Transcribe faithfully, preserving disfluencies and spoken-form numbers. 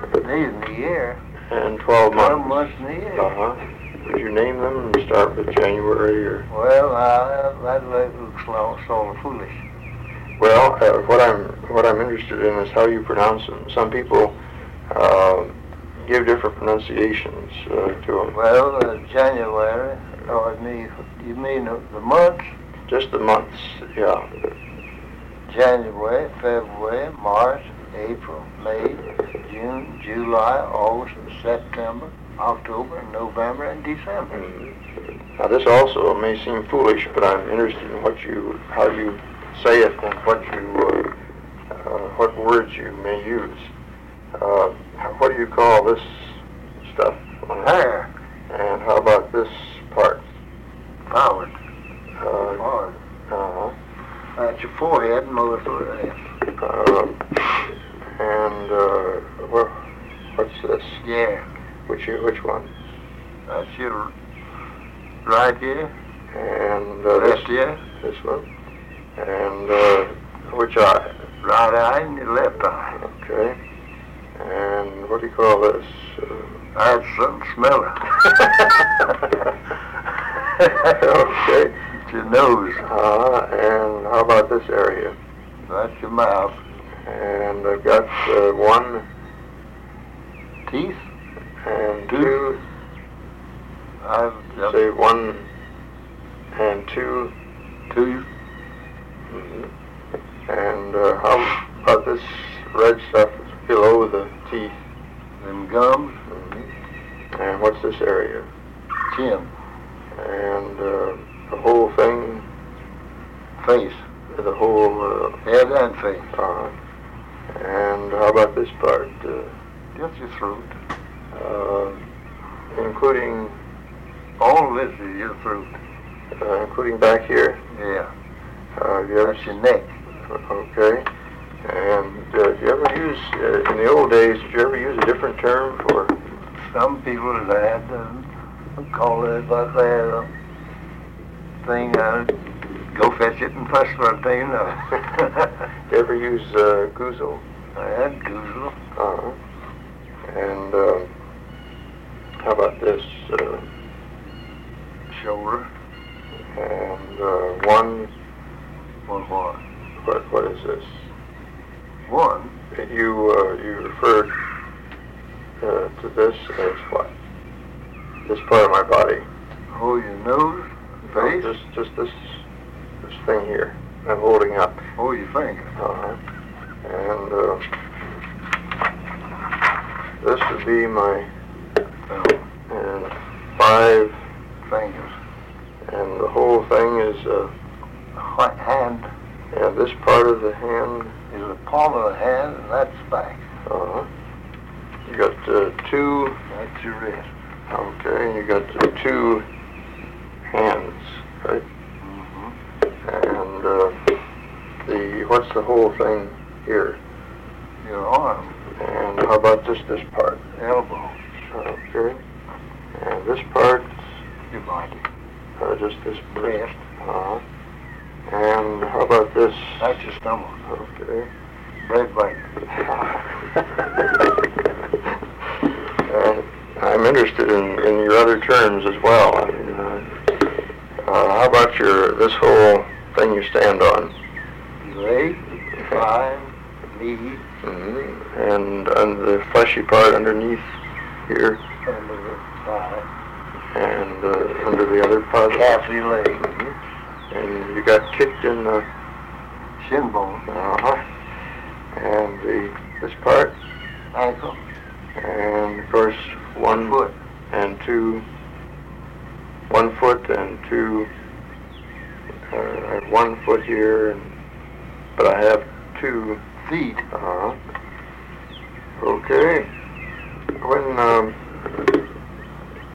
days in the year. And twelve months. Twelve months in the year. Uh-huh. Would you name them and start with January or? Well, uh, that looks sort of foolish. Well, uh, what I'm what I'm interested in is how you pronounce them. Some people uh, give different pronunciations uh, to them. Well, uh, January, or me, you mean the, the months? Just the months, yeah. January, February, March, April, May, June, July, August, September, October, November, and December. Mm-hmm. Now this also may seem foolish, but I'm interested in what you, how you say it and what you, uh, uh, what words you may use. Uh, what do you call this stuff? Hair. And how about this part? Forward. Uh, Forward. Uh-huh. That's your forehead and most of it. Uh, and uh, what, what's this? Yeah. Which which one? That's your right here. And uh, Left this, ear. this one. And uh, which eye? Right eye and your left eye. Okay. And what do you call this? Uh, That's something smelling. okay. It's your nose. Uh, and how about this area? That's your mouth. And I've got uh, one Teeth. and Two. two. I've got Say one and two. two. Mm-hmm. And uh, how about this red stuff below the teeth? Them gums. Mm-hmm. And what's this area? Chin. And uh, the whole thing, Face. the whole, uh, Head and face. uh, and how about this part? Uh, Just your throat. uh, including, All this is your throat. uh, including back here? Yeah. Uh, have you ever That's your neck. Okay. And uh, did you ever use, uh, in the old days, did you ever use a different term for? Some people that had, uh, call it like that uh, thing, uh, go fetch it and fuss for a thing. Uh, Did you ever use uh, goozle? I had goozle. Uh-huh. And uh, how about this? Uh, Shoulder. and uh, one, One what? what, what is this? One. You, uh, you referred uh, to this as what? This part of my body. Oh, your nose, face. No, just, just this, this thing here. I'm holding up. Oh, your finger. Uh-huh. And uh, this would be my Oh, and five, fingers. and the whole thing is, uh, White hand and this part of the hand. is the palm of the hand, and that's back. Uh-huh. You got uh, two. That's your wrist. Okay, and you got uh, two hands, right? Mm-hmm. And uh, the what's the whole thing here? Your arm, And how about just this part? elbow, Okay. And this part, your body, uh, just this part. breast. Uh-huh. And how about this? That's your stomach. Okay. Bread bite. uh, I'm interested in, in your other terms as well. I mean, uh, uh, how about your this whole thing you stand on? Leg, thigh, knee, Mm-hmm. And, and the fleshy part underneath here, under the thigh, and uh, under the other part. calf of your leg, Mm-hmm. And you got kicked in the. shin bone, Uh-huh. And the this part, ankle, and of course one foot, and two, one foot and two. Uh, I have one foot here, and, but I have two. feet. Uh-huh. Okay.